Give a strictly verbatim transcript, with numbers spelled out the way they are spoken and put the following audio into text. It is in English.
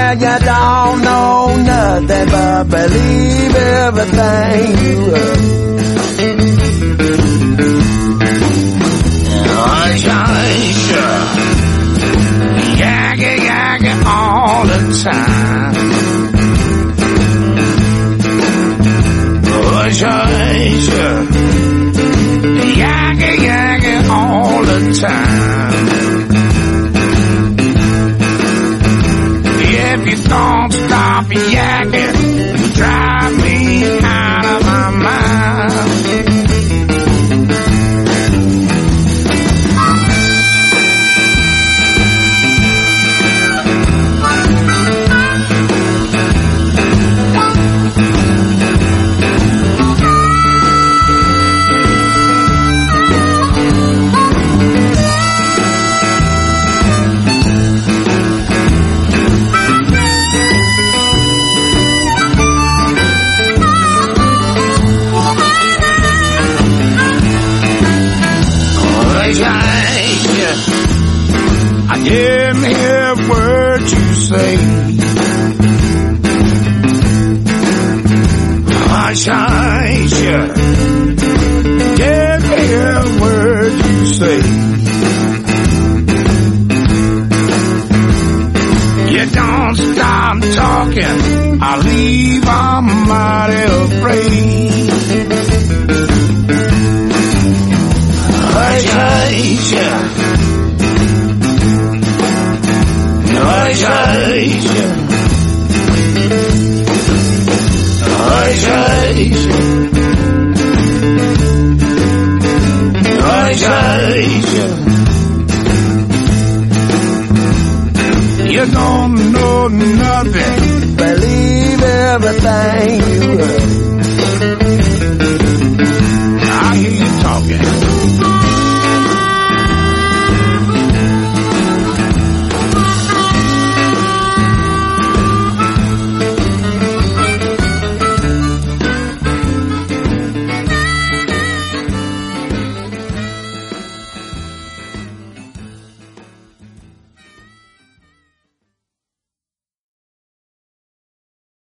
Well, you don't know nothing but believe everything you heard. Yakky, yakky all the time. Yakky, yakky all the time. If you don't stop yakking, you drive me out of my mind. I didn't hear a word you say. Hush, hush, didn't hear a word you say. You don't stop talking, I leave, I'm mighty afraid. Hush, hush, hush, hush, hush, hush, hush. You don't know nothing, believe everything you heard.